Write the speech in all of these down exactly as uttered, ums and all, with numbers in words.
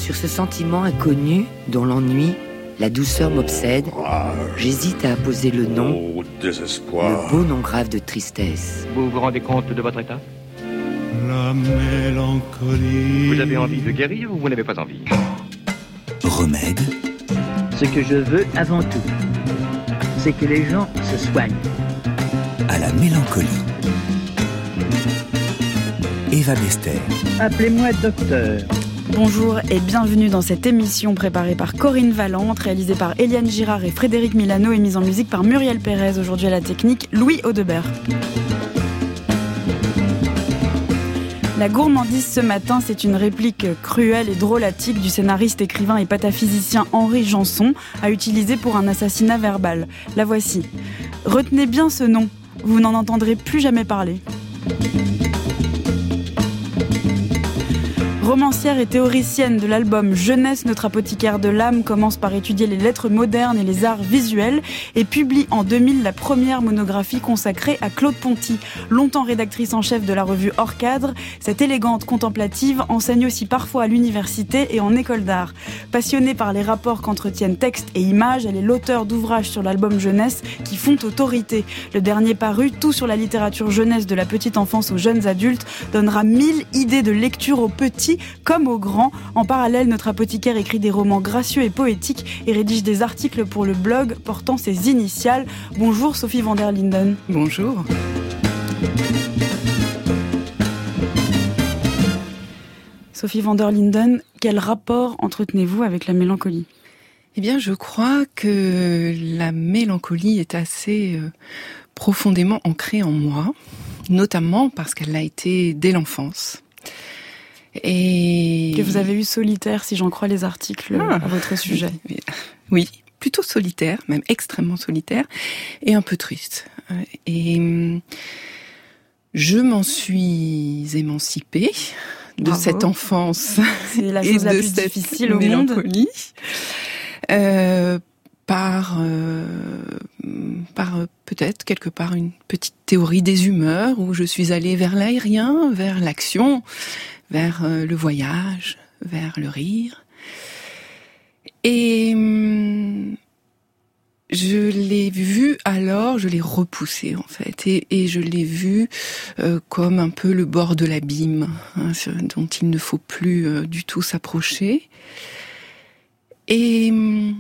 Sur ce sentiment inconnu, dont l'ennui, la douceur m'obsède, j'hésite à apposer le nom, le beau nom grave de tristesse. Vous vous rendez compte de votre état ? La mélancolie. Vous avez envie de guérir ou vous n'avez pas envie ? Remède. Ce que je veux avant tout, c'est que les gens se soignent. À la mélancolie. Eva Bester. Appelez-moi docteur. Bonjour et bienvenue dans cette émission préparée par Corinne Valente, réalisée par Eliane Girard et Frédéric Milano et mise en musique par Muriel Pérez. Aujourd'hui à la technique, Louis Audebert. La gourmandise ce matin, c'est une réplique cruelle et drôlatique du scénariste, écrivain et pataphysicien Henri Janson à utiliser pour un assassinat verbal. La voici. Retenez bien ce nom, vous n'en entendrez plus jamais parler. Romancière et théoricienne de l'album Jeunesse, notre apothicaire de l'âme commence par étudier les lettres modernes et les arts visuels et publie en deux mille la première monographie consacrée à Claude Ponty. Longtemps rédactrice en chef de la revue Hors Cadre, cette élégante contemplative enseigne aussi parfois à l'université et en école d'art. Passionnée par les rapports qu'entretiennent texte et images, elle est l'auteur d'ouvrages sur l'album Jeunesse qui font autorité. Le dernier paru, Tout sur la littérature jeunesse de la petite enfance aux jeunes adultes, donnera mille idées de lecture aux petits comme aux grands. En parallèle, notre apothicaire écrit des romans gracieux et poétiques et rédige des articles pour le blog portant ses initiales. Bonjour Sophie van der Linden. Bonjour. Sophie van der Linden, quel rapport entretenez-vous avec la mélancolie ? Eh bien, je crois que la mélancolie est assez euh, profondément ancrée en moi, notamment parce qu'elle l'a été dès l'enfance. Et que vous avez eu solitaire, si j'en crois les articles ah, à votre sujet. Oui, plutôt solitaire, même extrêmement solitaire, et un peu triste. Et je m'en suis émancipée de Bravo. Cette enfance. C'est la chose et la de plus cette difficile au mélancolie, monde. Euh, par, euh, par euh, peut-être quelque part une petite théorie des humeurs où je suis allée vers l'aérien, vers l'action, vers euh, le voyage, vers le rire. Et hum, je l'ai vu alors, je l'ai repoussé en fait, et, et je l'ai vu euh, comme un peu le bord de l'abîme, hein, dont il ne faut plus euh, du tout s'approcher. Et hum,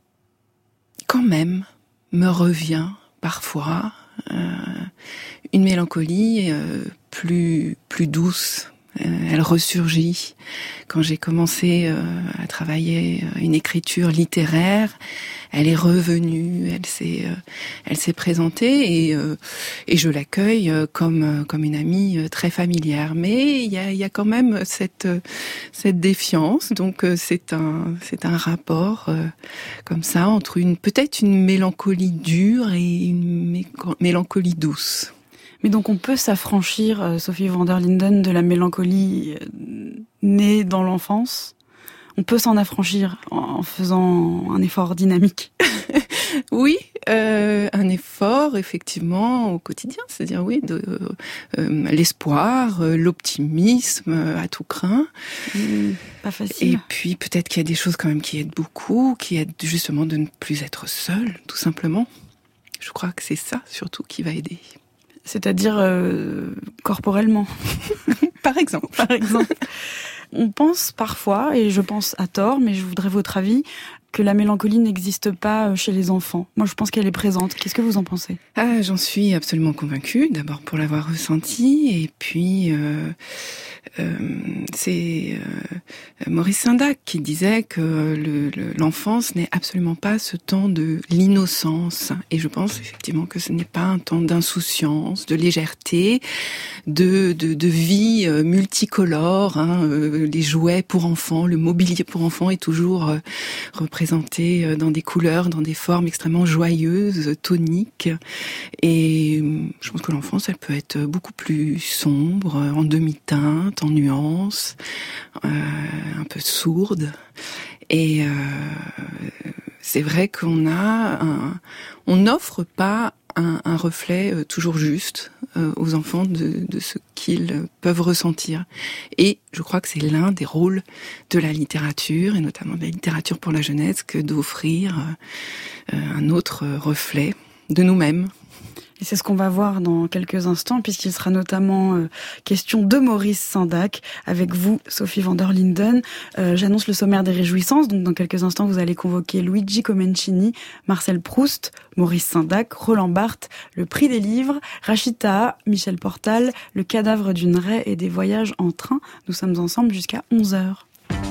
quand même, me revient parfois euh, une mélancolie euh, plus plus douce. Euh, elle ressurgit quand j'ai commencé euh, à travailler une écriture littéraire. Elle est revenue, elle s'est, euh, elle s'est présentée et euh, et je l'accueille comme comme une amie très familière. Mais il y a il y a quand même cette cette défiance. Donc c'est un c'est un rapport euh, comme ça entre une peut-être une mélancolie dure et une mé- mélancolie douce. Mais donc on peut s'affranchir, euh, Sophie van der Linden, de la mélancolie euh, née dans l'enfance. On peut s'en affranchir en, en faisant un effort dynamique. Oui, euh, un effort effectivement au quotidien, c'est-à-dire oui, de, euh, l'espoir, euh, l'optimisme euh, à tout crin. Mmh, pas facile. Et puis peut-être qu'il y a des choses quand même qui aident beaucoup, qui aident justement de ne plus être seul, tout simplement. Je crois que c'est ça surtout qui va aider. C'est-à-dire euh, corporellement. Par exemple. Par exemple. On pense parfois, et je pense à tort, mais je voudrais votre avis, que la mélancolie n'existe pas chez les enfants. Moi, je pense qu'elle est présente. Qu'est-ce que vous en pensez ? Ah, j'en suis absolument convaincue, d'abord pour l'avoir ressenti, et puis euh, euh, c'est euh, Maurice Sendak qui disait que le, le, l'enfance n'est absolument pas ce temps de l'innocence. Et je pense effectivement que ce n'est pas un temps d'insouciance, de légèreté, de, de, de vie multicolore. Hein. Les jouets pour enfants, le mobilier pour enfants est toujours euh, représenté dans des couleurs, dans des formes extrêmement joyeuses, toniques. Et je pense que l'enfance, elle peut être beaucoup plus sombre, en demi-teinte, en nuances, euh, un peu sourde. Et euh, c'est vrai qu'on a, un, on n'offre pas un, un reflet euh, toujours juste euh, aux enfants de, de ce qu'ils euh, peuvent ressentir. Et je crois que c'est l'un des rôles de la littérature, et notamment de la littérature pour la jeunesse, que d'offrir euh, un autre reflet de nous-mêmes. Et c'est ce qu'on va voir dans quelques instants, puisqu'il sera notamment euh, question de Maurice Sendak, avec vous, Sophie van der Linden. Euh, j'annonce le sommaire des réjouissances. Donc, dans quelques instants, vous allez convoquer Luigi Comencini, Marcel Proust, Maurice Sendak, Roland Barthes, le prix des livres, Rachid Taha, Michel Portal, le cadavre d'une raie et des voyages en train. Nous sommes ensemble jusqu'à onze heures.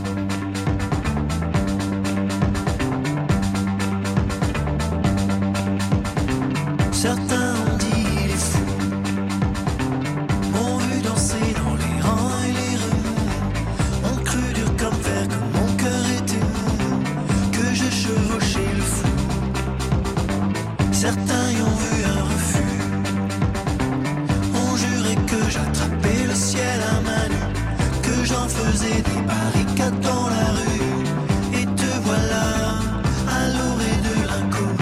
Certains ont dit il est fou, m'ont vu danser dans les rangs et les remous, ont cru dur comme fer que mon cœur était mou, que je chevauchais le fou. Certains y ont vu un refus, ont juré que j'attrapais le ciel à main nue, que j'en faisais des barricades dans la rue, et te voilà à l'orée de l'inconnu.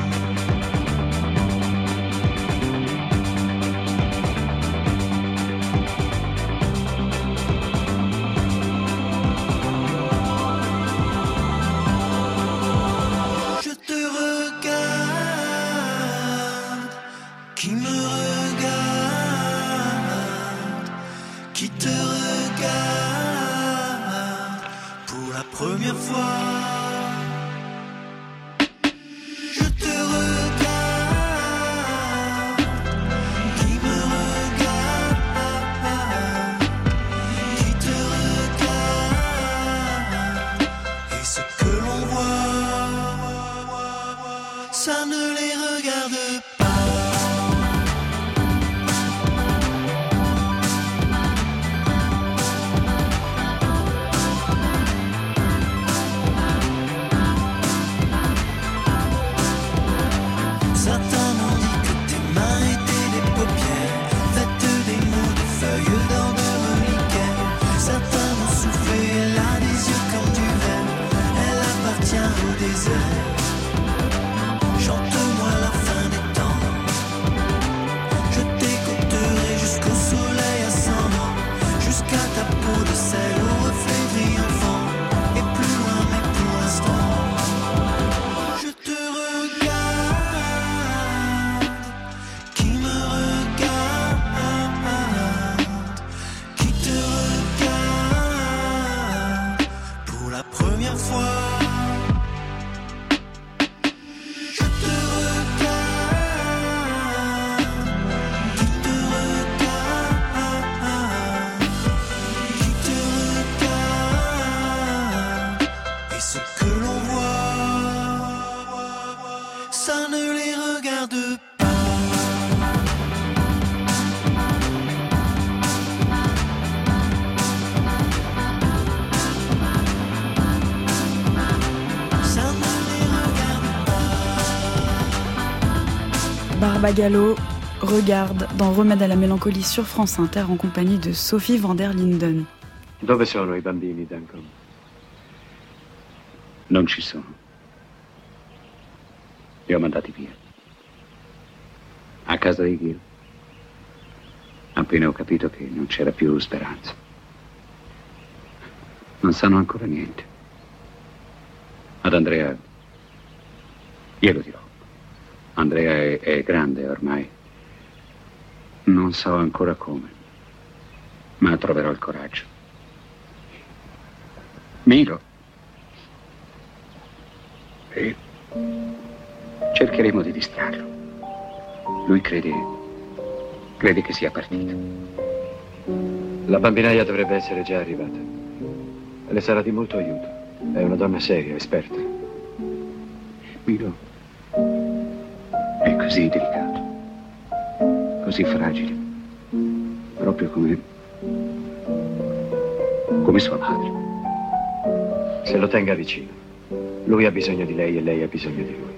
Première fois, je te regarde, qui me regarde, qui te regarde, et ce que l'on voit, ça ne les regarde pas. Chante-moi la fin des temps, je t'écouterai jusqu'au soleil ascendant, jusqu'à ta peau de sel au reflet triomphant, et plus loin mais pour l'instant, je te regarde, qui me regarde, qui te regarde, pour la première fois. Barbagallo regarde dans Remède à la mélancolie sur France Inter en compagnie de Sophie van der Linden. Dove sono I bambini, Duncan? Non ci sono. Li ho mandati via. A casa di Ghio. Appena ho capito che non c'era più speranza. Non sanno ancora niente. Ad Andrea glielo dirò. Andrea è, è grande ormai. Non so ancora come, ma troverò il coraggio. Milo. E cercheremo di distrarlo. Lui crede, crede che sia partito. La bambinaia dovrebbe essere già arrivata. Le sarà di molto aiuto. È una donna seria, esperta. Milo è così delicato, così fragile, proprio come, come sua madre. Se lo tenga vicino. Lui ha bisogno di lei e lei ha bisogno di lui.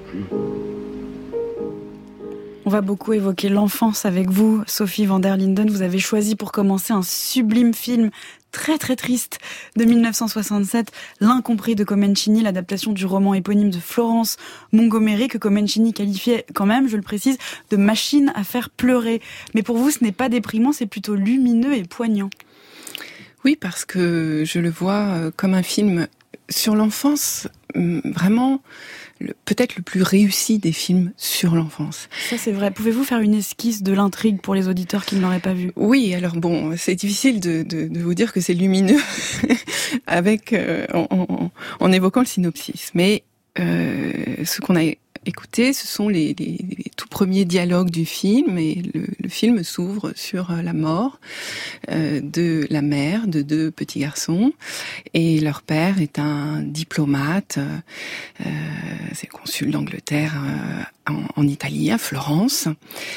On va beaucoup évoquer l'enfance avec vous, Sophie van der Linden. Vous avez choisi pour commencer un sublime film très très triste de mille neuf cent soixante-sept, L'Incompris de Comencini, l'adaptation du roman éponyme de Florence Montgomery, que Comencini qualifiait quand même, je le précise, de machine à faire pleurer. Mais pour vous, ce n'est pas déprimant, c'est plutôt lumineux et poignant. Oui, parce que je le vois comme un film sur l'enfance, vraiment le, peut-être le plus réussi des films sur l'enfance. Ça c'est vrai. Pouvez-vous faire une esquisse de l'intrigue pour les auditeurs qui ne l'auraient pas vu ? Oui, alors bon, c'est difficile de, de, de vous dire que c'est lumineux avec euh, en, en, en évoquant le synopsis. Mais euh, ce qu'on a écouté, ce sont les, les, les tout premiers dialogues du film, et le, le film s'ouvre sur la mort euh, de la mère de deux petits garçons, et leur père est un diplomate, euh, c'est consul d'Angleterre euh, en, en Italie, à Florence.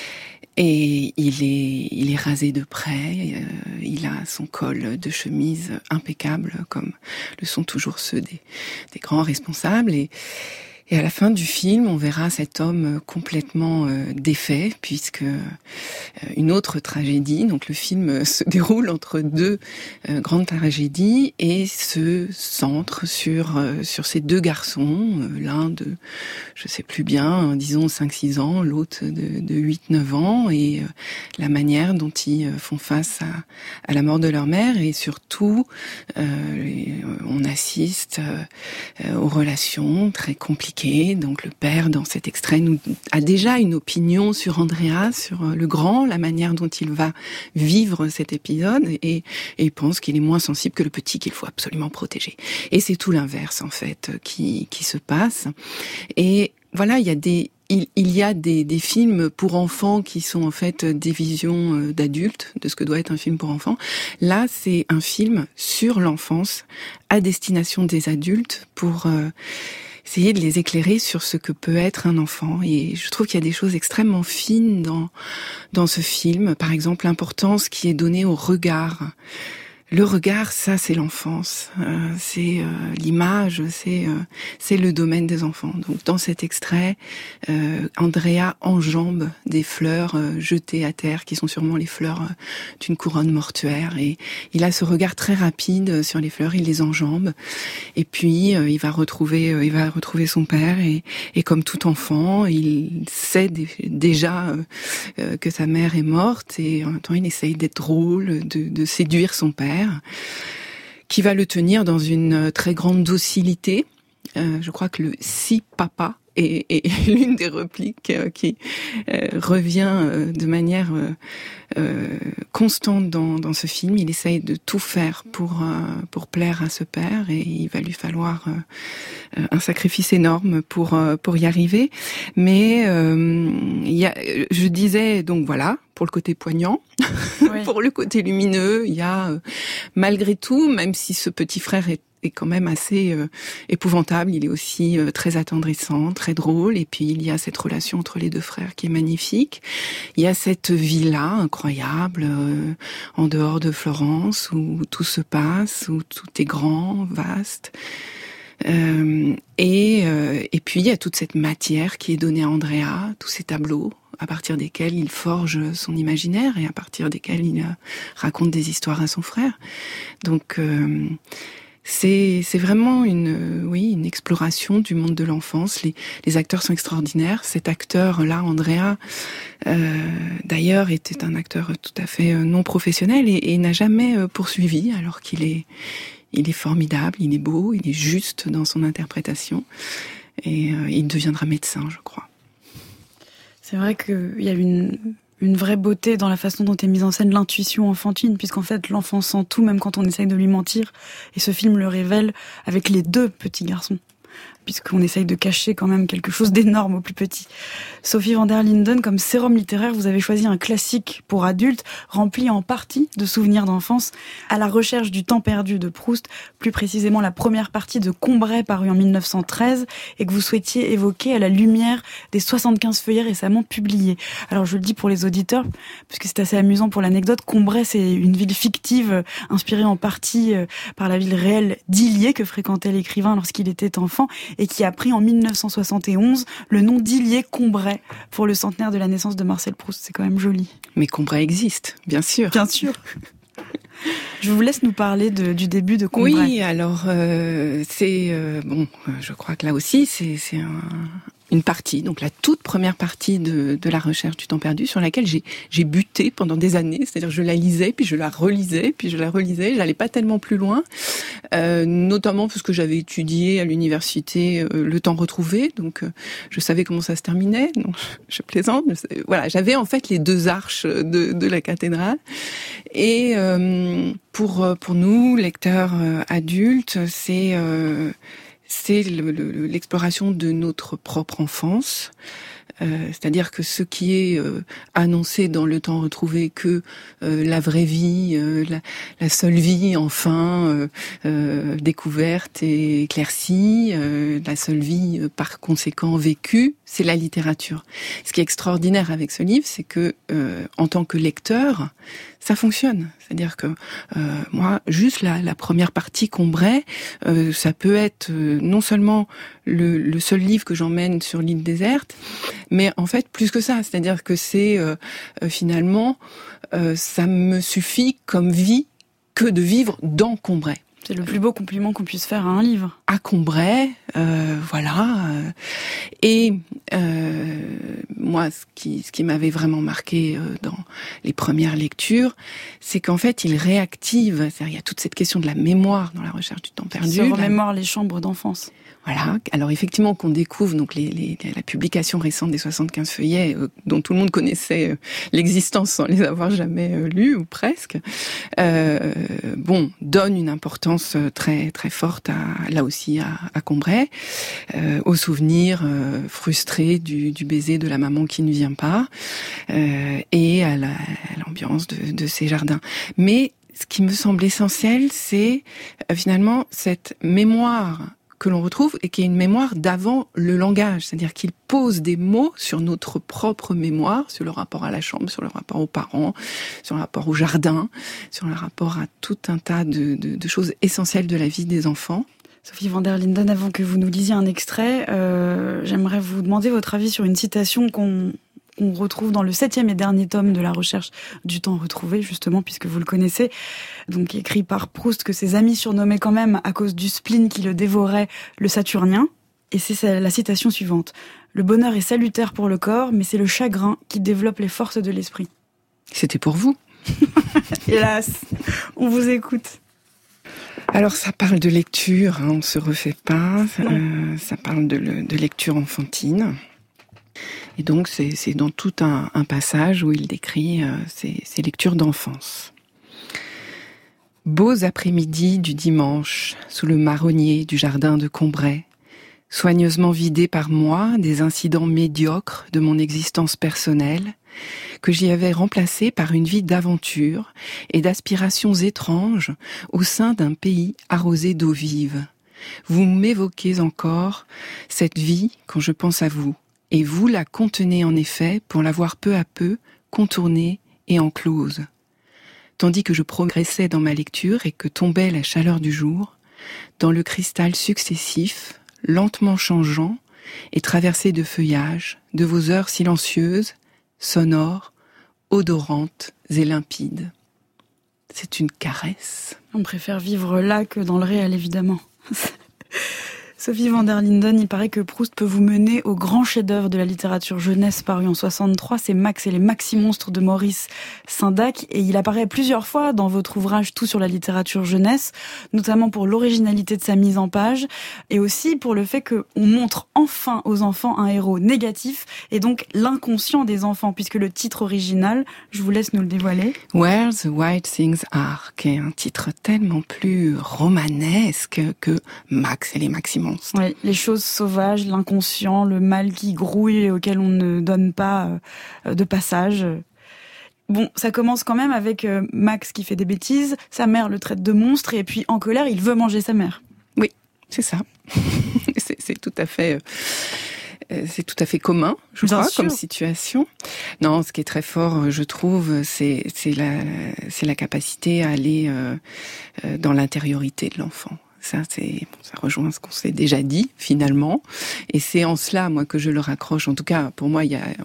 Et il est, il est rasé de près, euh, il a son col de chemise impeccable, comme le sont toujours ceux des, des grands responsables. Et, Et à la fin du film, on verra cet homme complètement euh, défait, puisque euh, une autre tragédie, donc le film se déroule entre deux euh, grandes tragédies et se centre sur euh, sur ces deux garçons, euh, l'un de, je sais plus bien, disons cinq six ans, l'autre de, de huit neuf ans, et euh, la manière dont ils euh, font face à, à la mort de leur mère, et surtout, euh, on assiste euh, aux relations très compliquées. Donc le père, dans cet extrait, nous a déjà une opinion sur Andrea, sur le grand, la manière dont il va vivre cet épisode, et, et il pense qu'il est moins sensible que le petit, qu'il faut absolument protéger. Et c'est tout l'inverse, en fait, qui, qui se passe. Et voilà, il y a des... Il, il y a des, des films pour enfants qui sont en fait des visions d'adultes de ce que doit être un film pour enfants. Là, c'est un film sur l'enfance à destination des adultes pour euh, essayer de les éclairer sur ce que peut être un enfant. Et je trouve qu'il y a des choses extrêmement fines dans dans ce film. Par exemple, l'importance qui est donnée au regard. Le regard, ça, c'est l'enfance, euh, c'est euh, l'image, c'est euh, c'est le domaine des enfants. Donc, dans cet extrait, euh, Andrea enjambe des fleurs euh, jetées à terre, qui sont sûrement les fleurs euh, d'une couronne mortuaire. Et il a ce regard très rapide sur les fleurs, il les enjambe. Et puis, euh, il va retrouver, euh, il va retrouver son père. Et, et comme tout enfant, il sait d- déjà euh, euh, que sa mère est morte. Et en même temps, il essaye d'être drôle, de, de séduire son père, qui va le tenir dans une très grande docilité. Euh, je crois que le « si papa » est, est l'une des répliques euh, qui euh, revient euh, de manière euh, euh, constante dans, dans ce film. Il essaye de tout faire pour, euh, pour plaire à ce père, et il va lui falloir euh, un sacrifice énorme pour, euh, pour y arriver. Mais euh, il y a, je disais, donc voilà, pour le côté poignant, oui. Pour le côté lumineux, il y a, euh, malgré tout, même si ce petit frère est est quand même assez euh, épouvantable, il est aussi euh, très attendrissant, très drôle, et puis il y a cette relation entre les deux frères qui est magnifique. Il y a cette vie-là incroyable euh, en dehors de Florence, où tout se passe, où tout est grand, vaste. Euh, et, euh, et puis il y a toute cette matière qui est donnée à Andrea, tous ces tableaux à partir desquels il forge son imaginaire et à partir desquels il euh, raconte des histoires à son frère. Donc euh, C'est, c'est vraiment une, oui, une exploration du monde de l'enfance. Les, les acteurs sont extraordinaires. Cet acteur-là, Andrea, euh, d'ailleurs, était un acteur tout à fait non professionnel et, et n'a jamais poursuivi, alors qu'il est, il est formidable, il est beau, il est juste dans son interprétation. Et euh, il deviendra médecin, je crois. C'est vrai qu'il y a une... une vraie beauté dans la façon dont est mise en scène l'intuition enfantine, puisqu'en fait l'enfant sent tout, même quand on essaye de lui mentir, et ce film le révèle avec les deux petits garçons, puisqu'on essaye de cacher quand même quelque chose d'énorme au plus petit. Sophie van der Linden, comme sérum littéraire, vous avez choisi un classique pour adultes, rempli en partie de souvenirs d'enfance, À la recherche du temps perdu de Proust, plus précisément la première partie de Combray, paru en mille neuf cent treize, et que vous souhaitiez évoquer à la lumière des soixante-quinze feuillets récemment publiés. Alors je le dis pour les auditeurs, puisque c'est assez amusant pour l'anecdote, Combray, c'est une ville fictive, inspirée en partie par la ville réelle d'Illiers, que fréquentait l'écrivain lorsqu'il était enfant, et qui a pris en mille neuf cent soixante et onze le nom d'Illiers-Combray pour le centenaire de la naissance de Marcel Proust. C'est quand même joli. Mais Combray existe, bien sûr. Bien sûr. Je vous laisse nous parler de, du début de Combray. Oui, alors euh, c'est euh, bon. Je crois que là aussi c'est c'est un, une partie, donc la toute première partie de de la recherche du temps perdu, sur laquelle j'ai j'ai buté pendant des années. C'est-à-dire je la lisais, puis je la relisais, puis je la relisais. J'allais pas tellement plus loin, euh, notamment parce que j'avais étudié à l'université euh, le temps retrouvé, donc euh, je savais comment ça se terminait. Non, je plaisante. Je savais, voilà, j'avais en fait les deux arches de de la cathédrale. Et euh, pour pour nous, lecteurs euh, adultes, c'est euh, c'est le, le, l'exploration de notre propre enfance. Euh, c'est-à-dire que ce qui est euh, annoncé dans le temps retrouvé, que euh, la vraie vie, euh, la, la seule vie enfin euh, euh, découverte et éclaircie, euh, la seule vie euh, par conséquent vécue, c'est la littérature. Ce qui est extraordinaire avec ce livre, c'est que euh, en tant que lecteur, ça fonctionne. C'est-à-dire que euh, moi, juste la, la première partie Combray, euh, ça peut être euh, non seulement le, le seul livre que j'emmène sur l'île déserte, mais en fait plus que ça. C'est-à-dire que c'est euh, euh, finalement, euh, ça me suffit comme vie que de vivre dans Combray. C'est le plus beau compliment qu'on puisse faire à un livre. À Combray, euh, voilà. Et euh, moi, ce qui, ce qui m'avait vraiment marqué euh, dans les premières lectures, c'est qu'en fait, il réactive. C'est-à-dire, il y a toute cette question de la mémoire dans la recherche du temps perdu. Il se remémore les chambres d'enfance. Voilà. Alors effectivement, qu'on découvre donc les, les, la publication récente des soixante-quinze feuillets euh, dont tout le monde connaissait euh, l'existence sans les avoir jamais euh, lus ou presque. Euh, bon, donne une importance très très forte à, là aussi à, à Combray, euh, au souvenir euh, frustré du, du baiser de la maman qui ne vient pas, euh, et à, la, à l'ambiance de, de ces jardins. Mais ce qui me semble essentiel, c'est euh, finalement cette mémoire que l'on retrouve et qui est une mémoire d'avant le langage, c'est-à-dire qu'il pose des mots sur notre propre mémoire, sur le rapport à la chambre, sur le rapport aux parents, sur le rapport au jardin, sur le rapport à tout un tas de, de, de choses essentielles de la vie des enfants. Sophie van der Linden, avant que vous nous lisiez un extrait, euh, j'aimerais vous demander votre avis sur une citation qu'on qu'on retrouve dans le septième et dernier tome de la recherche du temps retrouvé, justement, puisque vous le connaissez, donc écrit par Proust, que ses amis surnommaient quand même, à cause du spleen qui le dévorait, le Saturnien. Et c'est la citation suivante. « Le bonheur est salutaire pour le corps, mais c'est le chagrin qui développe les forces de l'esprit. » C'était pour vous. Hélas, on vous écoute. Alors ça parle de lecture, hein, on ne se refait pas, euh, ça parle de, de lecture enfantine. Et donc c'est, c'est dans tout un, un passage où il décrit euh, ses, ses lectures d'enfance. Beaux après-midi du dimanche, sous le marronnier du jardin de Combray, soigneusement vidé par moi des incidents médiocres de mon existence personnelle, que j'y avais remplacé par une vie d'aventure et d'aspirations étranges au sein d'un pays arrosé d'eau vive. Vous m'évoquez encore cette vie quand je pense à vous, et vous la contenez en effet pour la voir peu à peu contournée et enclose. Tandis que je progressais dans ma lecture et que tombait la chaleur du jour, dans le cristal successif, lentement changeant et traversé de feuillages, de vos heures silencieuses, sonores, odorantes et limpides. C'est une caresse. On préfère vivre là que dans le réel, évidemment. Sophie van der Linden, il paraît que Proust peut vous mener au grand chef-d'œuvre de la littérature jeunesse paru en soixante-trois, c'est Max et les Maxi-Monstres de Maurice Sendak, et il apparaît plusieurs fois dans votre ouvrage Tout sur la littérature jeunesse, notamment pour l'originalité de sa mise en page, et aussi pour le fait qu'on montre enfin aux enfants un héros négatif, et donc l'inconscient des enfants, puisque le titre original, je vous laisse nous le dévoiler. Where the Wild Things Are, qui est un titre tellement plus romanesque que Max et les Maxi-Monstres. Oui, les choses sauvages, l'inconscient, le mal qui grouille et auquel on ne donne pas euh, de passage. Bon, ça commence quand même avec euh, Max qui fait des bêtises, sa mère le traite de monstre et puis en colère, il veut manger sa mère. Oui, c'est ça. c'est, c'est tout à fait... Euh... C'est tout à fait commun, je Bien crois, sûr. comme situation. Non, ce qui est très fort, je trouve, c'est, c'est, la, c'est la capacité à aller euh, dans l'intériorité de l'enfant. Ça, c'est, ça rejoint ce qu'on s'est déjà dit, finalement. Et c'est en cela, moi, que je le raccroche. En tout cas, pour moi, il y a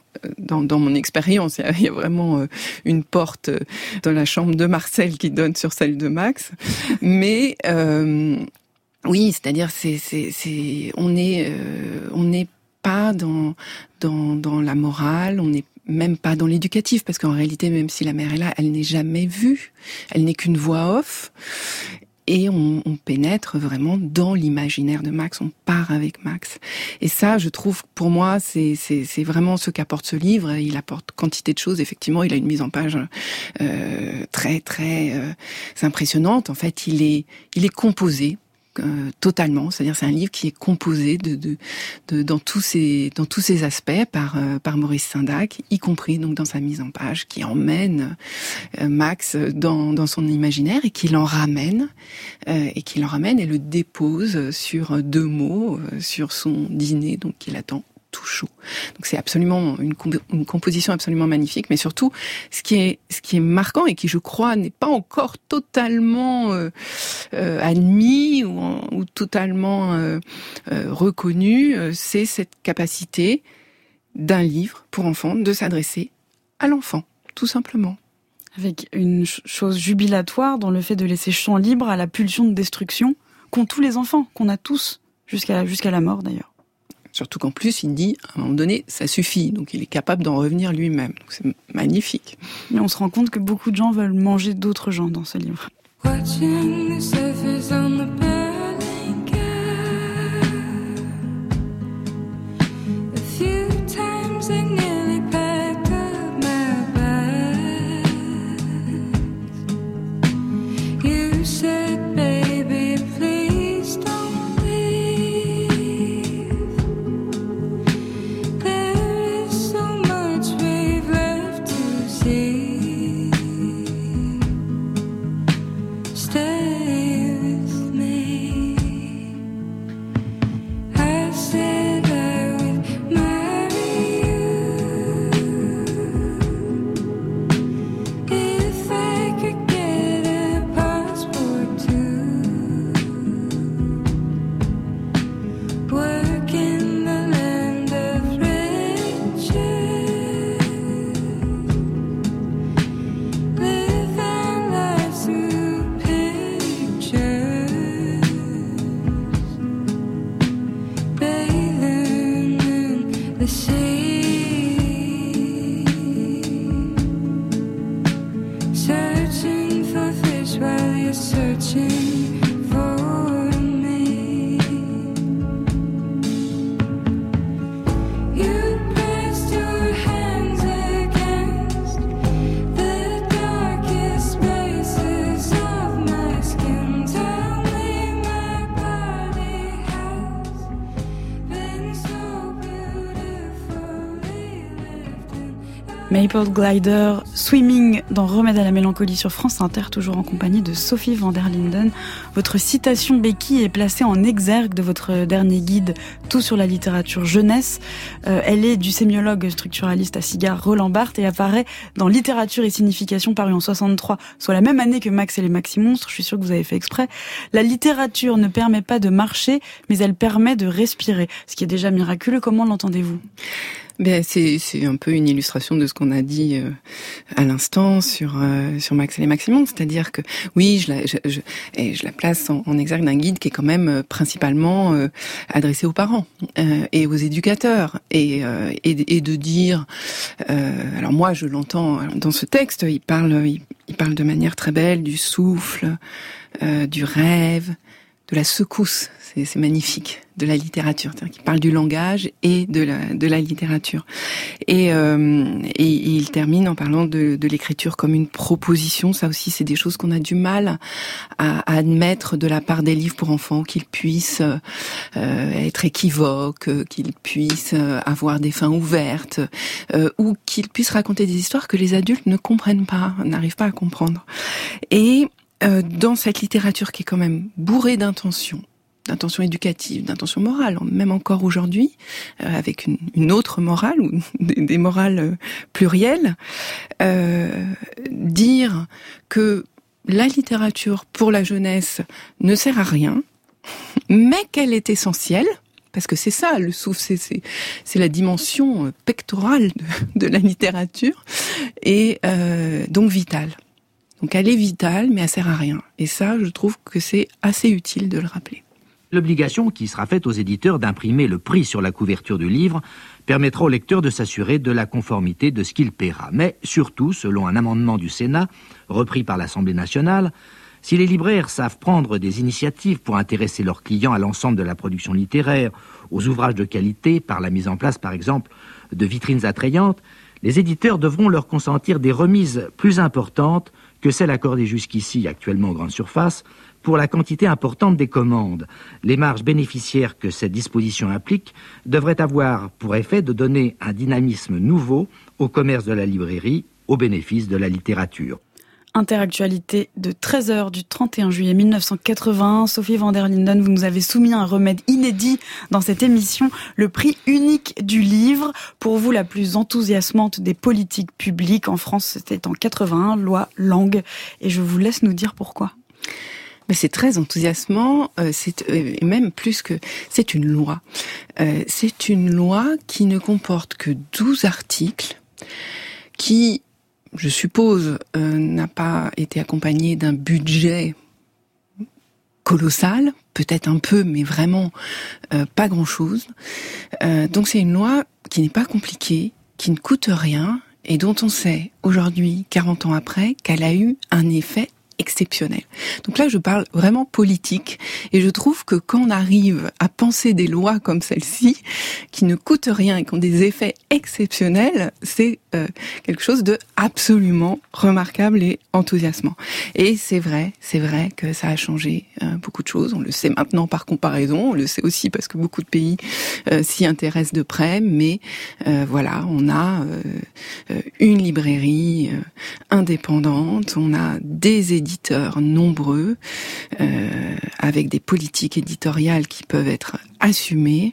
dans, dans mon expérience, il y, a, il y a vraiment euh, une porte dans la chambre de Marcel qui donne sur celle de Max. Mais euh, oui, c'est-à-dire c'est, c'est, c'est, on est, euh, on n'est pas dans, dans, dans la morale, on n'est même pas dans l'éducatif, parce qu'en réalité, même si la mère est là, elle n'est jamais vue, elle n'est qu'une voix off. Et on, on pénètre vraiment dans l'imaginaire de Max, on part avec Max. Et ça, je trouve, pour moi, c'est, c'est, c'est vraiment ce qu'apporte ce livre. Il apporte quantité de choses. Effectivement, il a une mise en page euh, très, très euh, impressionnante. En fait, il est, il est composé. Euh, totalement, c'est-à-dire c'est un livre qui est composé de, de, de dans tous ses dans tous ses aspects par euh, par Maurice Sendak, y compris donc dans sa mise en page, qui emmène euh, Max dans dans son imaginaire et qui l'en ramène euh, et qui l'en ramène et le dépose sur deux mots euh, sur son dîner donc qu'il attend tout chaud. Donc c'est absolument une, comp- une composition absolument magnifique, mais surtout ce qui est ce qui est marquant et qui je crois n'est pas encore totalement euh, euh, admis ou, ou totalement euh, euh, reconnu, euh, c'est cette capacité d'un livre pour enfants de s'adresser à l'enfant, tout simplement. Avec une ch- chose jubilatoire dans le fait de laisser champ libre à la pulsion de destruction qu'ont tous les enfants, qu'on a tous, jusqu'à jusqu'à la mort d'ailleurs. Surtout qu'en plus, il dit, à un moment donné, ça suffit. Donc il est capable d'en revenir lui-même. Donc c'est magnifique. Mais on se rend compte que beaucoup de gens veulent manger d'autres gens dans ce livre. Watching the surface on the burning gas. A few times I nearly packed up my bags. You said, baby, please don't leave. There is so much we've left to see. Stay with me. I said I would marry you if I could get a passport too. Work in the land of riches. Live our lives through pictures. Bathing in the sea. Searching for fish while you're searching for me. You pressed your hands against the darkest spaces of my skin. Tell me my body has been so beautifully lived in. Maple Glider, Swimming dans Remède à la mélancolie sur France Inter, toujours en compagnie de Sophie van der Linden. Votre citation Becky est placée en exergue de votre dernier guide Tout sur la littérature jeunesse. Euh, elle est du sémiologue structuraliste à Sigard Roland Barthes et apparaît dans Littérature et signification paru en soixante-trois, soit la même année que Max et les Maximonstres. Je suis sûre que vous avez fait exprès. La littérature ne permet pas de marcher, mais elle permet de respirer. Ce qui est déjà miraculeux. Comment l'entendez-vous ? Ben c'est c'est un peu une illustration de ce qu'on a dit euh, à l'instant sur euh, sur Max et les Maximons, c'est-à-dire que oui, je la je, je, et je la place en, en exergue d'un guide qui est quand même euh, principalement euh, adressé aux parents euh, et aux éducateurs et euh, et, et de dire euh, alors moi je l'entends dans ce texte, il parle il, il parle de manière très belle du souffle, euh, du rêve, de la secousse, c'est, c'est magnifique, de la littérature, c'est-à-dire qu'il parle du langage et de la de la littérature. Et, euh, et, et il termine en parlant de, de l'écriture comme une proposition. Ça aussi, c'est des choses qu'on a du mal à, à admettre de la part des livres pour enfants, qu'ils puissent euh, être équivoques, qu'ils puissent avoir des fins ouvertes, euh, ou qu'ils puissent raconter des histoires que les adultes ne comprennent pas, n'arrivent pas à comprendre. Et Euh, dans cette littérature qui est quand même bourrée d'intentions, d'intentions éducatives, d'intentions morales, même encore aujourd'hui, euh, avec une, une autre morale, ou des, des morales euh, plurielles, euh, dire que la littérature pour la jeunesse ne sert à rien, mais qu'elle est essentielle, parce que c'est ça, le souffle, c'est, c'est, c'est la dimension pectorale de, de la littérature, et euh, donc vitale. Donc elle est vitale, mais elle sert à rien. Et ça, je trouve que c'est assez utile de le rappeler. L'obligation qui sera faite aux éditeurs d'imprimer le prix sur la couverture du livre permettra au lecteur de s'assurer de la conformité de ce qu'il paiera. Mais surtout, selon un amendement du Sénat, repris par l'Assemblée nationale, si les libraires savent prendre des initiatives pour intéresser leurs clients à l'ensemble de la production littéraire, aux ouvrages de qualité, par la mise en place, par exemple, de vitrines attrayantes, les éditeurs devront leur consentir des remises plus importantes que celles accordées jusqu'ici, actuellement aux grandes surfaces, pour la quantité importante des commandes. Les marges bénéficiaires que cette disposition implique devraient avoir pour effet de donner un dynamisme nouveau au commerce de la librairie, au bénéfice de la littérature. Interactualité de treize heures du trente et un juillet mille neuf cent quatre-vingt-un. Sophie van der Linden, vous nous avez soumis un remède inédit dans cette émission, le prix unique du livre. Pour vous, la plus enthousiasmante des politiques publiques en France, c'était en quatre-vingt-un, loi Langue. Et je vous laisse nous dire pourquoi. Mais c'est très enthousiasmant, euh, c'est euh, même plus que c'est une loi. Euh, c'est une loi qui ne comporte que douze articles, qui, je suppose, euh, n'a pas été accompagné d'un budget colossal, peut-être un peu, mais vraiment euh, pas grand-chose. Euh, donc c'est une loi qui n'est pas compliquée, qui ne coûte rien, et dont on sait aujourd'hui, quarante ans après, qu'elle a eu un effet exceptionnel. Donc là, je parle vraiment politique, et je trouve que quand on arrive à penser des lois comme celle-ci, qui ne coûtent rien et qui ont des effets exceptionnels, c'est euh, quelque chose de absolument remarquable et enthousiasmant. Et c'est vrai, c'est vrai que ça a changé euh, beaucoup de choses. On le sait maintenant par comparaison, on le sait aussi parce que beaucoup de pays euh, s'y intéressent de près, mais euh, voilà, on a euh, une librairie euh, indépendante, on a des éditeurs éditeurs nombreux, euh, avec des politiques éditoriales qui peuvent être assumées,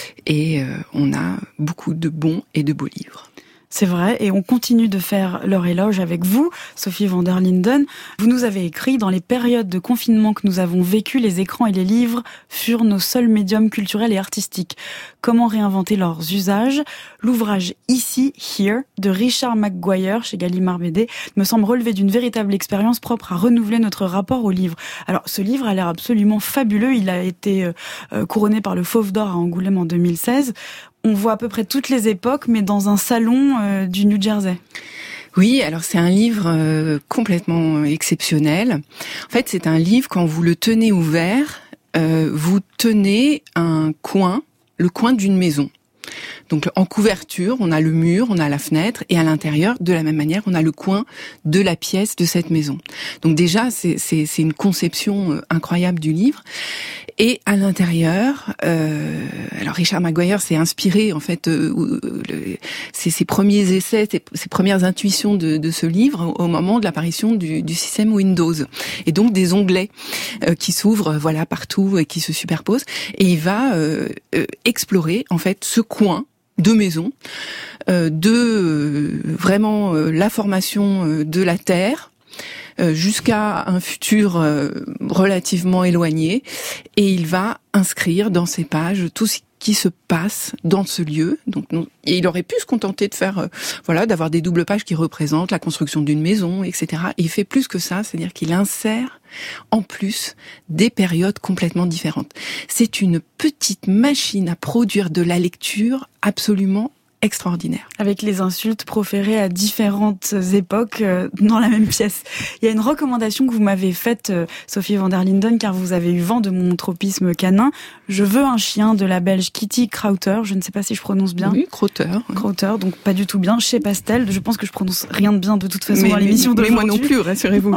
et euh, on a beaucoup de bons et de beaux livres. C'est vrai, et on continue de faire leur éloge avec vous, Sophie van der Linden. Vous nous avez écrit: dans les périodes de confinement que nous avons vécues, les écrans et les livres furent nos seuls médiums culturels et artistiques. Comment réinventer leurs usages? L'ouvrage Ici, Here, de Richard McGuire chez Gallimard B D, me semble relever d'une véritable expérience propre à renouveler notre rapport au livre. Alors, ce livre a l'air absolument fabuleux. Il a été euh, couronné par le Fauve d'Or à Angoulême en deux mille seize. On voit à peu près toutes les époques, mais dans un salon euh, du New Jersey. Oui, alors c'est un livre euh, complètement exceptionnel. En fait, c'est un livre, quand vous le tenez ouvert, euh, vous tenez un coin, le coin d'une maison. Donc en couverture, on a le mur, on a la fenêtre, et à l'intérieur, de la même manière, on a le coin de la pièce de cette maison. Donc déjà, c'est, c'est, c'est une conception incroyable du livre. Et à l'intérieur, euh, alors Richard McGuire s'est inspiré, en fait, euh, le, ses, ses premiers essais, ses, ses premières intuitions de, de ce livre au moment de l'apparition du, du système Windows. Et donc des onglets euh, qui s'ouvrent, voilà, partout et qui se superposent. Et il va euh, euh, explorer, en fait, ce coin de maison, euh, de euh, vraiment euh, la formation euh, de la Terre, Euh, jusqu'à un futur euh, relativement éloigné, et il va inscrire dans ses pages tout ce qui se passe dans ce lieu. Donc, non, et il aurait pu se contenter de faire, euh, voilà, d'avoir des doubles pages qui représentent la construction d'une maison, et cetera. Et il fait plus que ça, c'est-à-dire qu'il insère en plus des périodes complètement différentes. C'est une petite machine à produire de la lecture absolument extraordinaire. Avec les insultes proférées à différentes époques euh, dans la même pièce. Il y a une recommandation que vous m'avez faite, euh, Sophie van der Linden, car vous avez eu vent de mon tropisme canin. Je veux un chien, de la Belge Kitty Krauter. Je ne sais pas si je prononce bien. Oui, Krauter. Oui. Krauter, donc pas du tout bien. Chez Pastel. Je pense que je prononce rien de bien de toute façon mais, dans l'émission mais, d'aujourd'hui. Mais moi non plus, rassurez-vous.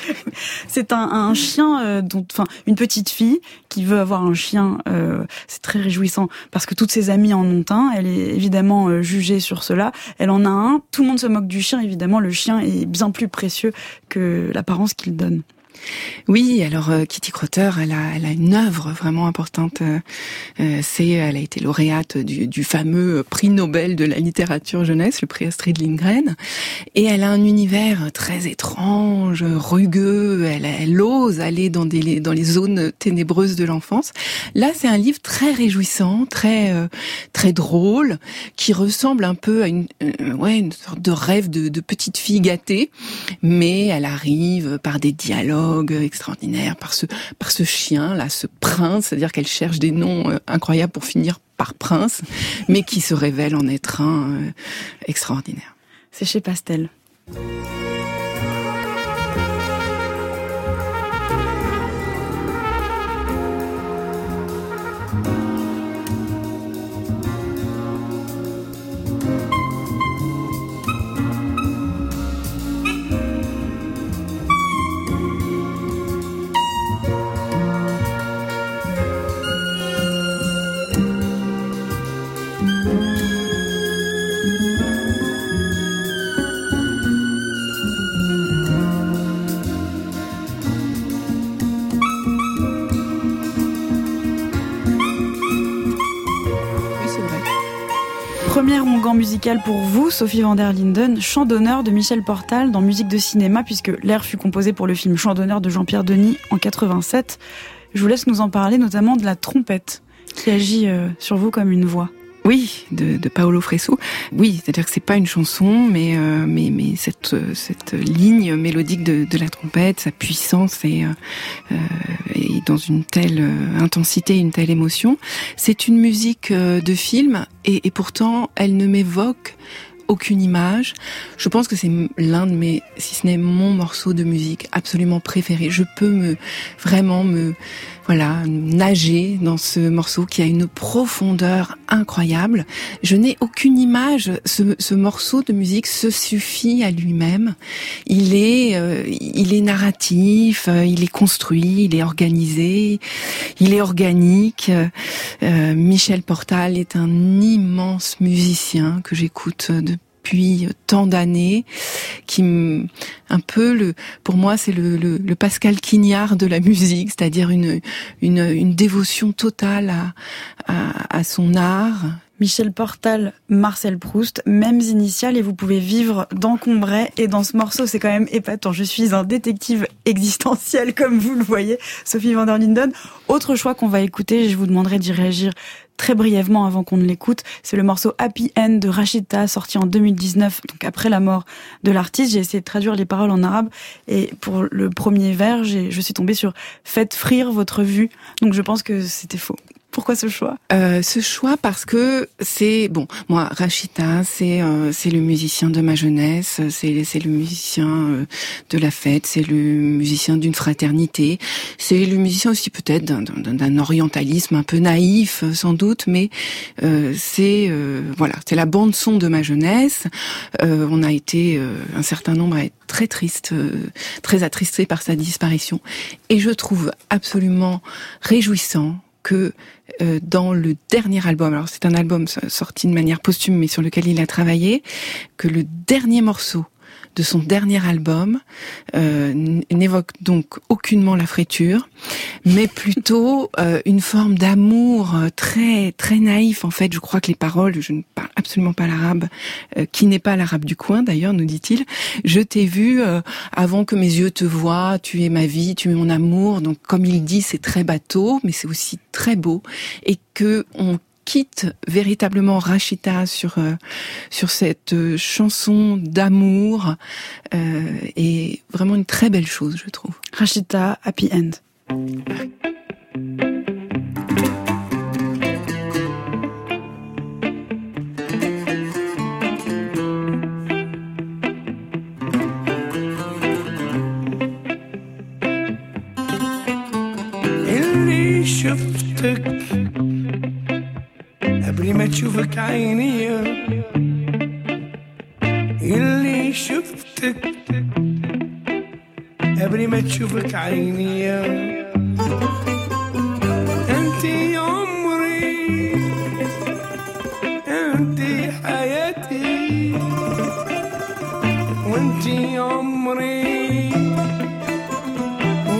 C'est un, un chien, euh, dont, enfin, une petite fille qui veut avoir un chien. Euh, c'est très réjouissant parce que toutes ses amies en ont un. Elle est évidemment euh, jugée sur cela. Elle en a un. Tout le monde se moque du chien. Évidemment, le chien est bien plus précieux que l'apparence qu'il donne. Oui, alors euh, Kitty Crotter, elle a, elle a une œuvre vraiment importante. Euh, c'est, elle a été lauréate du, du fameux prix Nobel de la littérature jeunesse, le prix Astrid Lindgren, et elle a un univers très étrange, rugueux. Elle, elle ose aller dans des dans les zones ténébreuses de l'enfance. Là, c'est un livre très réjouissant, très euh, très drôle, qui ressemble un peu à une euh, ouais une sorte de rêve de, de petite fille gâtée, mais elle arrive par des dialogues extraordinaire, par ce par ce chien là, ce prince, c'est-à-dire qu'elle cherche des noms euh, incroyables pour finir par prince, mais qui se révèle en être un euh, extraordinaire. C'est chez Pastel. Premier onguent musical pour vous, Sophie van der Linden, chant d'honneur de Michel Portal dans Musique de cinéma, puisque l'air fut composé pour le film Chant d'honneur de Jean-Pierre Denis en quatre-vingt-sept. Je vous laisse nous en parler, notamment de la trompette, qui agit euh, sur vous comme une voix. Oui, de, de Paolo Fresu. Oui, c'est-à-dire que c'est pas une chanson, mais euh, mais mais cette cette ligne mélodique de, de la trompette, sa puissance et, euh, et dans une telle intensité, une telle émotion, c'est une musique de film et, et pourtant elle ne m'évoque aucune image. Je pense que c'est l'un de mes, si ce n'est mon morceau de musique absolument préféré. Je peux me vraiment me voilà, nager dans ce morceau qui a une profondeur incroyable. Je n'ai aucune image. Ce, ce morceau de musique se suffit à lui-même. Il est, euh, il est narratif, euh, il est construit, il est organisé, il est organique. Euh, Michel Portal est un immense musicien que j'écoute depuis depuis tant d'années, qui me, un peu le, pour moi c'est le, le, le Pascal Quignard de la musique, c'est-à-dire une, une, une dévotion totale à, à, à son art. Michel Portal, Marcel Proust, mêmes initiales et vous pouvez vivre dans Combray et dans ce morceau, c'est quand même épatant. Je suis un détective existentiel comme vous le voyez, Sophie van der Linden. Autre choix qu'on va écouter, je vous demanderai d'y réagir très brièvement avant qu'on ne l'écoute, c'est le morceau Happy End de Rachita, sorti en deux mille dix-neuf, donc après la mort de l'artiste. J'ai essayé de traduire les paroles en arabe et pour le premier vers, j'ai, je suis tombée sur « Faites frire votre vue », donc je pense que c'était faux. Pourquoi ce choix ? euh, Ce choix parce que c'est bon. Moi, Rachita, c'est euh, c'est le musicien de ma jeunesse, c'est c'est le musicien euh, de la fête, c'est le musicien d'une fraternité, c'est le musicien aussi peut-être d'un, d'un, d'un orientalisme un peu naïf, sans doute, mais euh, c'est euh, voilà, c'est la bande son de ma jeunesse. Euh, on a été euh, un certain nombre à être très triste, euh, très attristé par sa disparition, et je trouve absolument réjouissant que euh, dans le dernier album, alors c'est un album sorti de manière posthume mais sur lequel il a travaillé, que le dernier morceau de son dernier album euh, n'évoque donc aucunement la friture, mais plutôt euh, une forme d'amour très très naïf. En fait, je crois que les paroles, je ne parle absolument pas l'arabe, euh, qui n'est pas l'arabe du coin d'ailleurs, nous dit-il. Je t'ai vu euh, avant que mes yeux te voient, tu es ma vie, tu es mon amour. Donc comme il dit, c'est très bateau, mais c'est aussi très beau, et que on quitte véritablement Rachita sur euh, sur cette euh, chanson d'amour euh, est vraiment une très belle chose, je trouve. Rachita, Happy End. اللي شفتك قبل ما تشوفك عيني اللي شفتك قبل ما تشوفك عيني انت عمري انت حياتي وانت عمري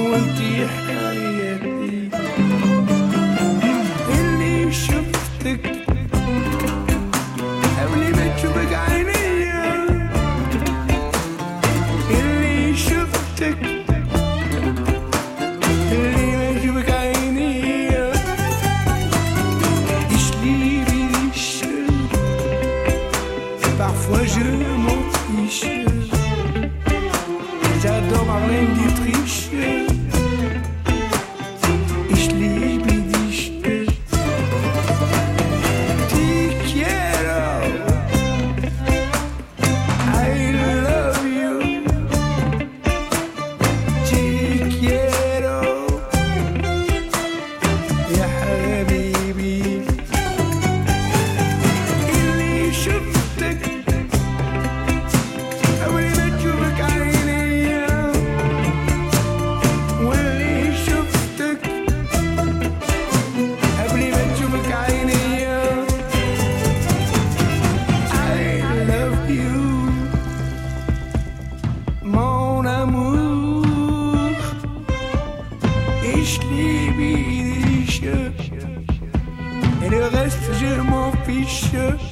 et le reste je m'en fiche.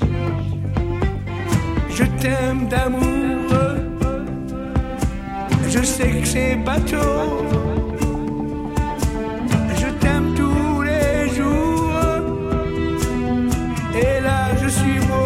Je t'aime d'amour, je sais que c'est bateau. Je t'aime tous les jours, et là je suis beau.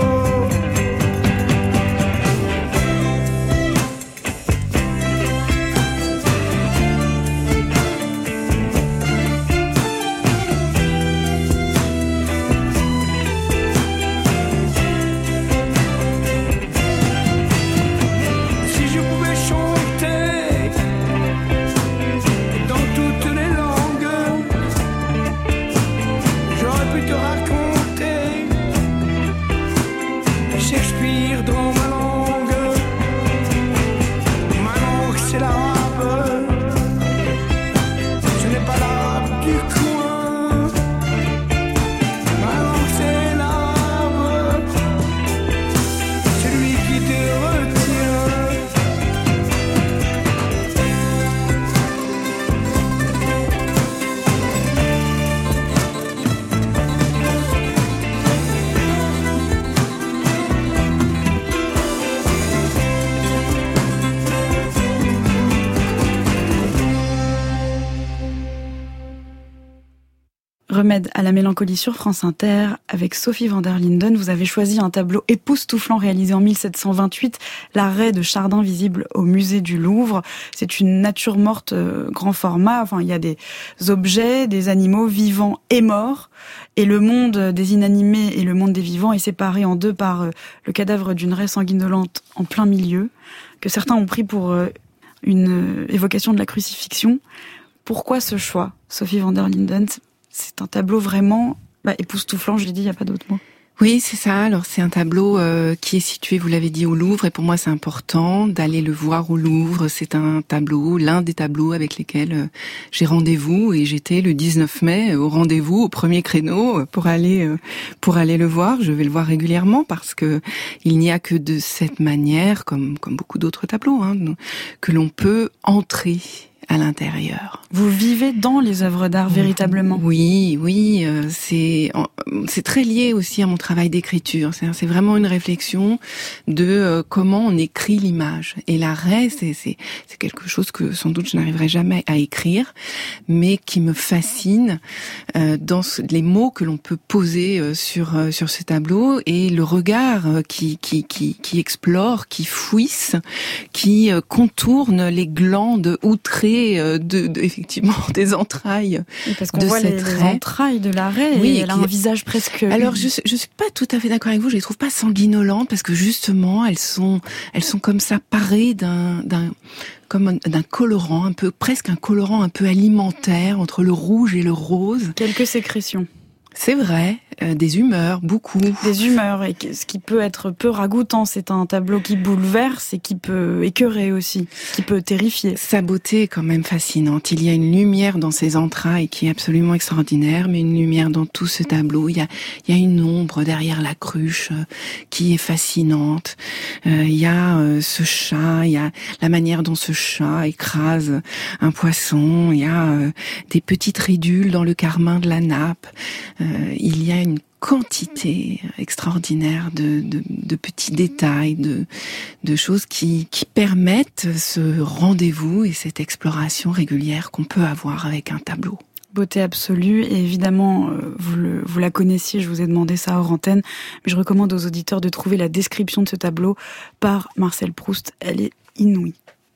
Remède à la mélancolie sur France Inter avec Sophie van der Linden. Vous avez choisi un tableau époustouflant réalisé en mille sept cent vingt-huit, l'arrêt de Chardin visible au musée du Louvre. C'est une nature morte euh, grand format. Enfin, il y a des objets, des animaux vivants et morts. Et le monde des inanimés et le monde des vivants est séparé en deux par euh, le cadavre d'une raie sanguinolente en plein milieu, que certains ont pris pour euh, une euh, évocation de la crucifixion. Pourquoi ce choix, Sophie van der Linden ? C'est un tableau vraiment bah, époustouflant, je l'ai dit, il n'y a pas d'autre mot. Oui, c'est ça. Alors, c'est un tableau euh, qui est situé, vous l'avez dit, au Louvre. Et pour moi, c'est important d'aller le voir au Louvre. C'est un tableau, l'un des tableaux avec lesquels euh, j'ai rendez-vous. Et j'étais le dix-neuf mai au rendez-vous, au premier créneau, pour aller euh, pour aller le voir. Je vais le voir régulièrement parce que il n'y a que de cette manière, comme comme beaucoup d'autres tableaux, hein, que l'on peut entrer à l'intérieur. Vous vivez dans les œuvres d'art véritablement. Oui, oui, euh, c'est c'est très lié aussi à mon travail d'écriture. C'est c'est vraiment une réflexion de euh, comment on écrit l'image. Et l'arrêt, c'est c'est c'est quelque chose que sans doute je n'arriverai jamais à écrire, mais qui me fascine euh, dans ce, les mots que l'on peut poser euh, sur euh, sur ce tableau et le regard euh, qui qui qui qui explore, qui fouisse, qui euh, contourne les glandes outrées De, de, effectivement des entrailles. Oui, parce qu'on voit les, les entrailles de l'arrêt. Oui, et elle a un visage presque. Alors je je suis pas tout à fait d'accord avec vous. Je les trouve pas sanguinolentes parce que justement elles sont elles sont comme ça parées d'un d'un comme d'un colorant un peu presque un colorant un peu alimentaire entre le rouge et le rose. Quelques sécrétions. C'est vrai, euh, des humeurs, beaucoup. Des humeurs, et ce qui peut être peu ragoûtant, c'est un tableau qui bouleverse et qui peut écœurer aussi, qui peut terrifier. Sa beauté est quand même fascinante. Il y a une lumière dans ses entrailles qui est absolument extraordinaire, mais une lumière dans tout ce tableau. Il y a, il y a une ombre derrière la cruche euh, qui est fascinante. Euh, il y a euh, ce chat, il y a la manière dont ce chat écrase un poisson. Il y a euh, des petites ridules dans le carmin de la nappe. Euh, il y a une quantité extraordinaire de, de, de petits détails, de, de choses qui, qui permettent ce rendez-vous et cette exploration régulière qu'on peut avoir avec un tableau. Beauté absolue, et évidemment, vous, le, vous la connaissiez, je vous ai demandé ça hors antenne, mais je recommande aux auditeurs de trouver la description de ce tableau par Marcel Proust, elle est inouïe.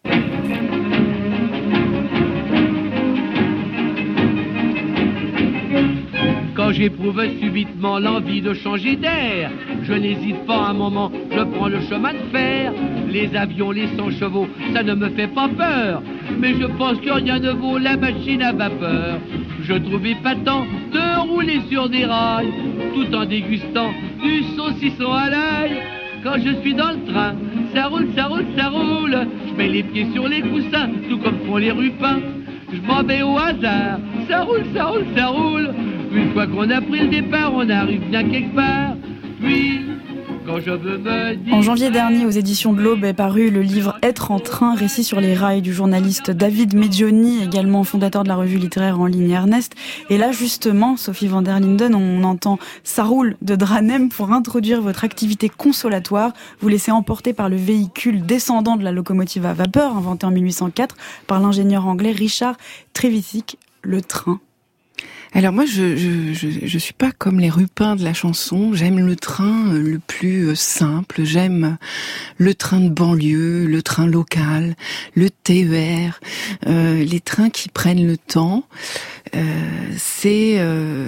Quand j'éprouve subitement l'envie de changer d'air, je n'hésite pas un moment, je prends le chemin de fer. Les avions, les cent chevaux, ça ne me fait pas peur, mais je pense que rien ne vaut la machine à vapeur. Je trouve épatant de rouler sur des rails, tout en dégustant du saucisson à l'ail. Quand je suis dans le train, ça roule, ça roule, ça roule. Je mets les pieds sur les coussins, tout comme font les rupins. Je m'en vais au hasard, ça roule, ça roule, ça roule. Une fois qu'on a pris le départ, on arrive bien quelque part. Puis, quand je veux me dire... En janvier dernier, aux éditions de l'Aube, est paru le livre Être en train, récit sur les rails du journaliste David Medioni, également fondateur de la revue littéraire en ligne Ernest. Et là, justement, Sophie van der Linden, on entend Ça roule de Dranem pour introduire votre activité consolatoire. Vous laissez emporter par le véhicule descendant de la locomotive à vapeur, inventée en mille huit cent quatre par l'ingénieur anglais Richard Trevithick, le train. Alors moi, je, je, je, je suis pas comme les rupins de la chanson. J'aime le train le plus simple. J'aime le train de banlieue, le train local, le T E R, euh, les trains qui prennent le temps. Euh, c'est euh,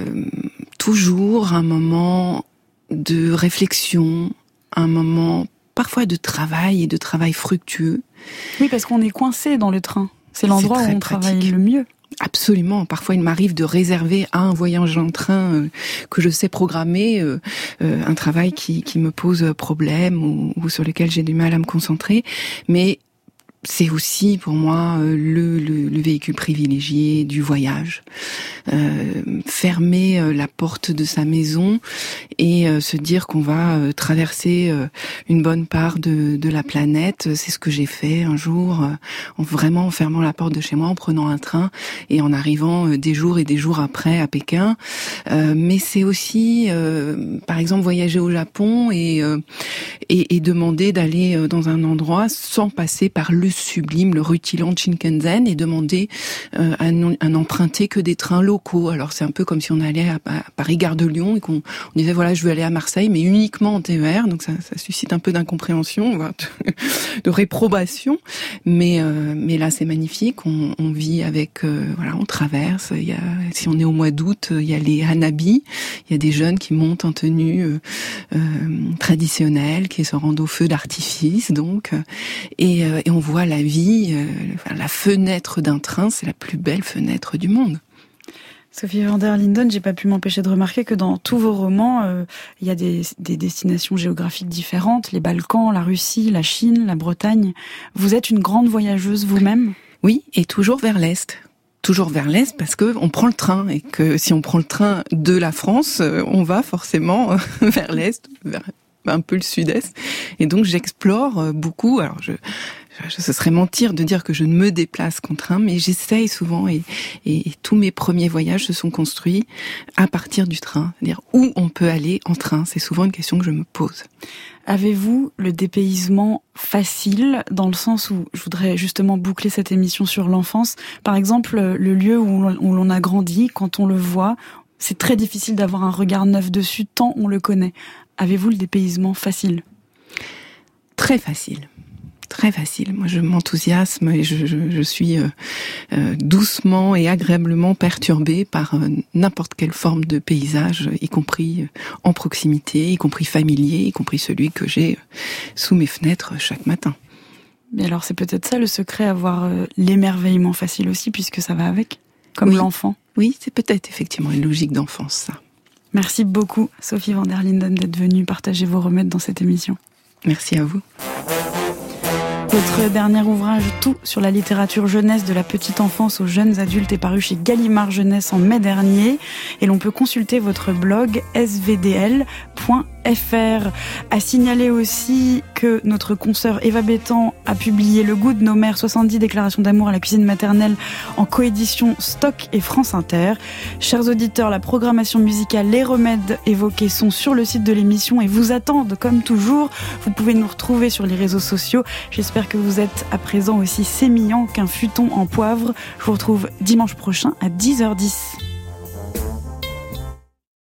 toujours un moment de réflexion, un moment parfois de travail et de travail fructueux. Oui, parce qu'on est coincé dans le train. C'est l'endroit où on travaille le mieux. Absolument. Parfois, il m'arrive de réserver à un voyage en train euh, que je sais programmer euh, euh, un travail qui, qui me pose problème ou, ou sur lequel j'ai du mal à me concentrer. Mais c'est aussi pour moi euh, le, le, le véhicule privilégié du voyage. Euh, fermer euh, la porte de sa maison et euh, se dire qu'on va euh, traverser euh, une bonne part de, de la planète, c'est ce que j'ai fait un jour, euh, en vraiment en fermant la porte de chez moi, en prenant un train et en arrivant euh, des jours et des jours après à Pékin. Euh, mais c'est aussi, euh, par exemple, voyager au Japon et, euh, et, et demander d'aller dans un endroit sans passer par le sublime, le rutilant Shinkansen, et demander euh, à, à n'emprunter que des trains locaux. Alors c'est un peu comme si on allait à, à Paris-Gare de Lyon et qu'on on disait voilà, je veux aller à Marseille, mais uniquement en T E R. Donc ça, ça suscite un peu d'incompréhension, voire de, de réprobation. Mais euh, mais là c'est magnifique. On, on vit avec euh, voilà, on traverse. Il y a, si on est au mois d'août, il y a les hanabi. Il y a des jeunes qui montent en tenue euh, euh, traditionnelle, qui se rendent au feu d'artifice. Donc et, euh, et on voit la vie, euh, enfin, la fenêtre d'un train, c'est la plus belle fenêtre du monde. Sophie van der Linden, j'ai pas pu m'empêcher de remarquer que dans tous vos romans, euh, il y a des, des destinations géographiques différentes, les Balkans, la Russie, la Chine, la Bretagne. Vous êtes une grande voyageuse vous-même ? Oui, et toujours vers l'Est. Toujours vers l'Est parce que on prend le train et que si on prend le train de la France, on va forcément vers l'Est, vers un peu le Sud-Est. Et donc j'explore beaucoup. Alors je Ce serait mentir de dire que je ne me déplace qu'en train, mais j'essaye souvent et, et, et tous mes premiers voyages se sont construits à partir du train. C'est-à-dire où on peut aller en train, c'est souvent une question que je me pose. Avez-vous le dépaysement facile, dans le sens où je voudrais justement boucler cette émission sur l'enfance. Par exemple, le lieu où l'on a grandi, quand on le voit, c'est très difficile d'avoir un regard neuf dessus tant on le connaît. Avez-vous le dépaysement facile ? Très facile. Très facile. Moi, je m'enthousiasme et je, je, je suis euh, euh, doucement et agréablement perturbée par euh, n'importe quelle forme de paysage, y compris euh, en proximité, y compris familier, y compris celui que j'ai euh, sous mes fenêtres chaque matin. Mais alors, c'est peut-être ça le secret, avoir euh, l'émerveillement facile aussi, puisque ça va avec, comme oui. l'enfant. Oui, c'est peut-être effectivement une logique d'enfance, ça. Merci beaucoup, Sophie van der Linden, d'être venue partager vos remèdes dans cette émission. Merci à vous. Votre dernier ouvrage, Tout sur la littérature jeunesse de la petite enfance aux jeunes adultes, est paru chez Gallimard Jeunesse en mai dernier. Et l'on peut consulter votre blog s v d l point f r. À signaler aussi que notre consoeur Eva Bétan a publié Le goût de nos mères, soixante-dix déclarations d'amour à la cuisine maternelle, en coédition Stock et France Inter. Chers auditeurs, la programmation musicale, les remèdes évoqués sont sur le site de l'émission et vous attendent comme toujours. Vous pouvez nous retrouver sur les réseaux sociaux. J'espère que vous êtes à présent aussi sémillant qu'un futon en poivre. Je vous retrouve dimanche prochain à dix heures dix.